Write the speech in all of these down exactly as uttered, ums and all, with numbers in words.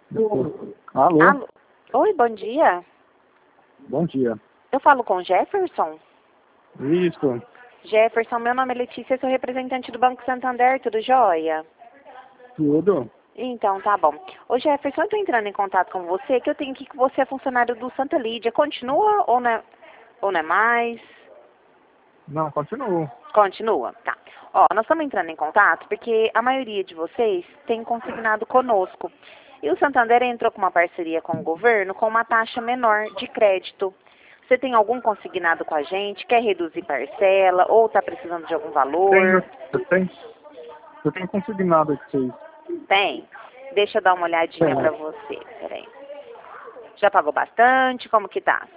Alô? Alô? Oi, bom dia. Bom dia. Eu falo com Jefferson? Isso. Jefferson, meu nome é Letícia, sou representante do Banco Santander, tudo jóia? Tudo? Então, tá bom. Ô Jefferson, eu tô entrando em contato com você, que eu tenho aqui que você é funcionário do Santa Lídia. Continua ou não é, ou não é mais? Não, continuo. Continua? Tá. Ó, nós estamos entrando em contato porque a maioria de vocês tem consignado conosco. E o Santander entrou com uma parceria com o governo com uma taxa menor de crédito. Você tem algum consignado com a gente? Quer reduzir parcela? Ou está precisando de algum valor? Tenho, eu tenho, eu tenho consignado aqui. Tem? Deixa eu dar uma olhadinha Tenho. para você. Peraí. Já pagou bastante? Como que tá?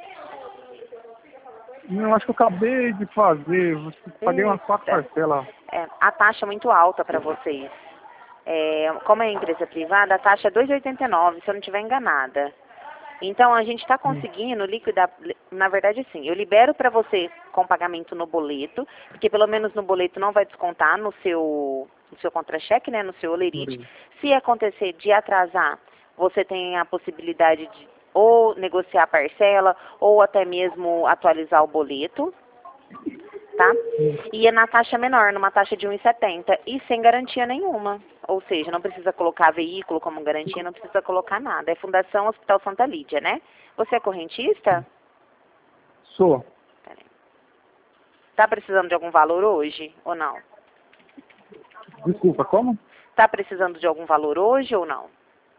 Não, acho que eu acabei de fazer. Acho que paguei umas quatro Eita. parcelas. É, a taxa é muito alta para vocês. É, como é empresa privada, a taxa é dois reais e oitenta e nove centavos, se eu não estiver enganada. Então, a gente está conseguindo liquidar, na verdade, sim, eu libero para você com pagamento no boleto, porque pelo menos no boleto não vai descontar no seu, no seu contra-cheque, né, no seu olerite. Se acontecer de atrasar, você tem a possibilidade de ou negociar a parcela, ou até mesmo atualizar o boleto, tá? E é na taxa menor, numa taxa de um real e setenta centavos, e sem garantia nenhuma. Ou seja, não precisa colocar veículo como garantia, não precisa colocar nada. É Fundação Hospital Santa Lídia, né? Você é correntista? Sou. Peraí. Tá precisando de algum valor hoje ou não? Desculpa, como? Tá precisando de algum valor hoje ou não?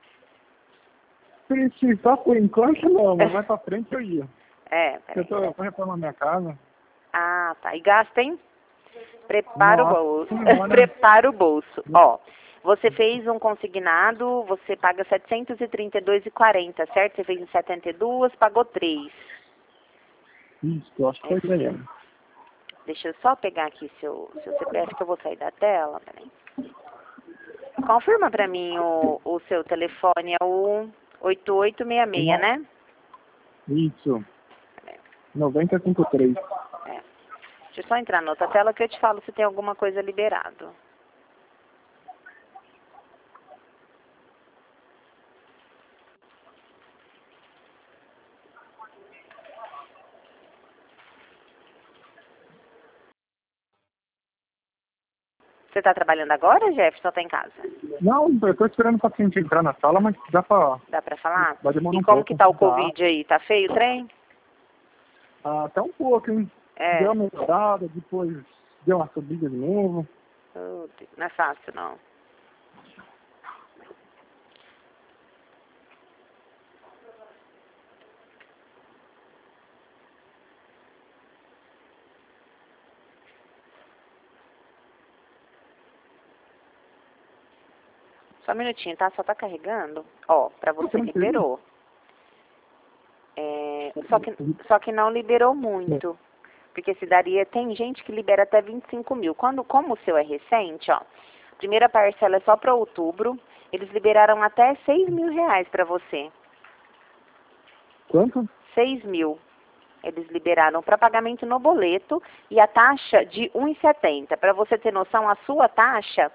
Precisar por enquanto não, mas mais pra frente eu ia. É, Eu peraí. tô, tô reformando minha casa. Ah, tá. E gasta, hein? Prepara o Nossa bolso. senhora. Prepara o bolso. Ó, você fez um consignado, você paga setecentos e trinta e dois reais e quarenta centavos, certo? Você fez em setenta e duas, pagou três. Isso, eu acho que foi isso aí. Deixa eu só pegar aqui seu, seu C P F, que eu vou sair da tela. Peraí. Confirma pra mim o, o seu telefone, é o oito oito seis seis, né? Isso. noventa e cinco três. É. Deixa eu só entrar na outra tela que eu te falo se tem alguma coisa liberado. Você tá trabalhando agora, Jefferson, ou tá em casa? Não, eu tô esperando o paciente entrar na sala, mas dá pra... Dá pra falar? Vai demorar E um como pouco. que tá o Tá. Covid aí? Tá feio o trem? Ah, até um pouco, hein? É. Deu uma melhorada, depois deu uma subida de novo. Putz, não é fácil, não. Só um minutinho, tá? Só tá carregando. Ó, pra você liberou. É, só, que, só que não liberou muito. Porque se daria, tem gente que libera até vinte e cinco mil. Quando, como o seu é recente, ó, primeira parcela é só para outubro, eles liberaram até seis mil reais para você. Quanto? seis mil. Eles liberaram para pagamento no boleto e a taxa de um real e setenta. Para você ter noção, a sua taxa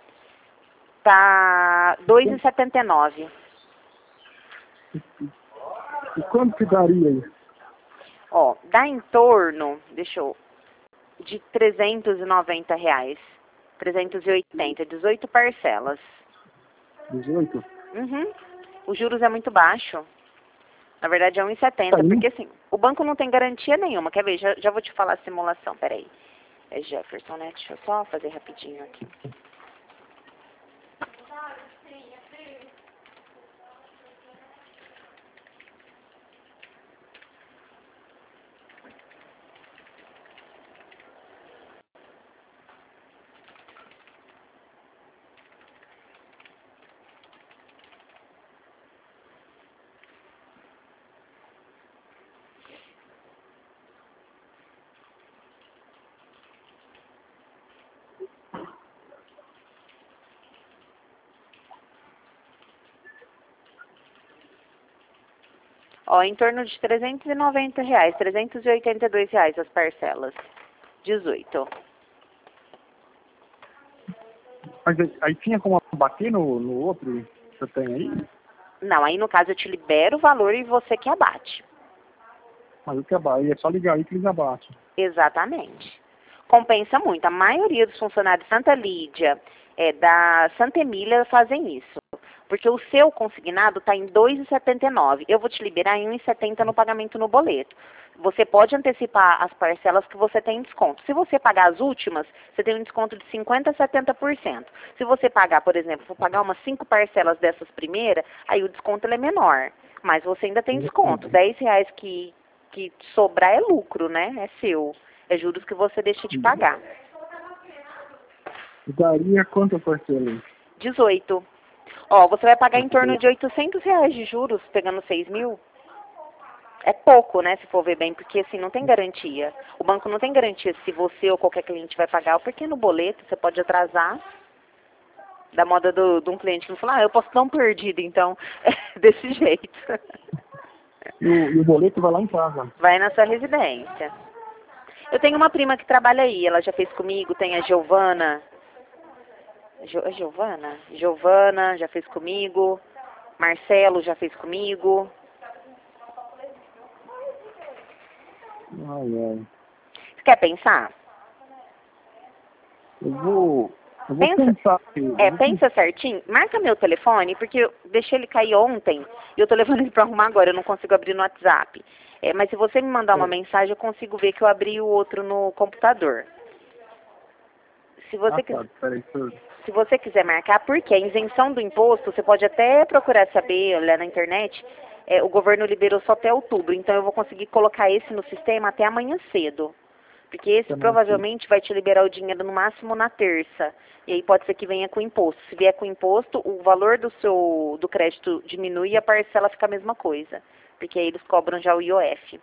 tá dois reais e setenta e nove. E quanto que daria aí? Ó, dá em torno, deixa eu, de trezentos e noventa reais. trezentos e oitenta, dezoito parcelas. dezoito? Uhum. Os juros é muito baixo. Na verdade é um real e setenta, Tá aí? porque assim, o banco não tem garantia nenhuma. Quer ver? Já, já vou te falar a simulação, peraí. É Jefferson, né? Deixa eu só fazer rapidinho aqui. Ó, em torno de trezentos e noventa reais, trezentos e oitenta e dois reais as parcelas. dezoito. Mas aí, aí tinha como bater no, no outro que eu tenho aí? Não, aí no caso eu te libero o valor e você que abate. Aí eu que abato. Aí é só ligar aí que eles abatem. Exatamente. Compensa muito. A maioria dos funcionários de Santa Lídia, é, da Santa Emília, fazem isso. Porque o seu consignado está em dois reais e setenta e nove centavos. Eu vou te liberar em um real e setenta centavos no pagamento no boleto. Você pode antecipar as parcelas que você tem desconto. Se você pagar as últimas, você tem um desconto de cinquenta por cento a setenta por cento. Se você pagar, por exemplo, for pagar umas cinco parcelas dessas primeiras, aí o desconto ele é menor. Mas você ainda tem desconto. dez reais que, que sobrar é lucro, né? É seu. É juros que você deixa de pagar. E daria quanto parcela? dezoito. Ó, você vai pagar em torno de oitocentos reais de juros, pegando seis mil. É pouco, né, se for ver bem, porque assim, não tem garantia. O banco não tem garantia se você ou qualquer cliente vai pagar, porque no boleto você pode atrasar. Da moda do, de um cliente que fala, ah, eu posso dar um perdido, então, é desse jeito. E o, e o boleto vai lá em casa? Vai na sua residência. Eu tenho uma prima que trabalha aí, ela já fez comigo, tem a Giovana. Jo, é Giovana? Giovana já fez comigo. Marcelo já fez comigo. Ai, ai. Você quer pensar? Eu vou, eu vou Pensa, pensar. Aqui. é, pensa certinho. Marca meu telefone, porque eu deixei ele cair ontem e eu tô levando ele pra arrumar agora. Eu não consigo abrir no WhatsApp. É, mas se você me mandar uma É. mensagem, eu consigo ver que eu abri o outro no computador. Se você, Ah, quis, tá. Peraí, senhor. se você quiser marcar, porque a isenção do imposto, você pode até procurar saber, olhar na internet, é, o governo liberou só até outubro, então eu vou conseguir colocar esse no sistema até amanhã cedo. Porque esse Até provavelmente vai te liberar o dinheiro no máximo na terça. E aí pode ser que venha com imposto. Se vier com imposto, o valor do seu do crédito diminui e a parcela fica a mesma coisa. Porque aí eles cobram já o I O F.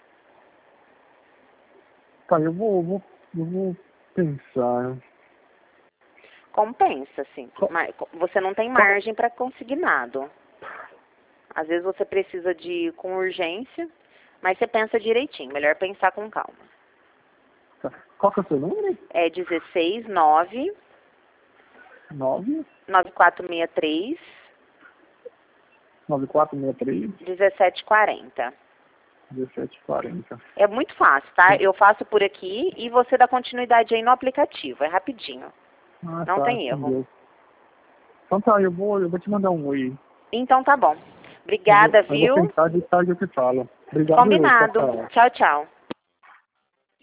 Tá, eu vou, eu vou, eu vou pensar. Compensa, assim. Co- Mas você não tem margem para consignado. Às vezes você precisa de com urgência, mas você pensa direitinho. Melhor pensar com calma. Tá. Qual que é o seu número? É dezesseis nove nove nove quatro seis três nove quatro seis três dezessete quarenta. dezessete quarenta. É muito fácil, tá? Eu faço por aqui e você dá continuidade aí no aplicativo. É rapidinho. Ah, Não tá, tem erro. entendeu. Então tá, eu vou, eu vou te mandar um oi. Então tá bom. Eu Obrigada, vou, eu vou viu? pensar de tarde eu te falo. Obrigado. Combinado. Tchau, tchau. Tchau, tchau.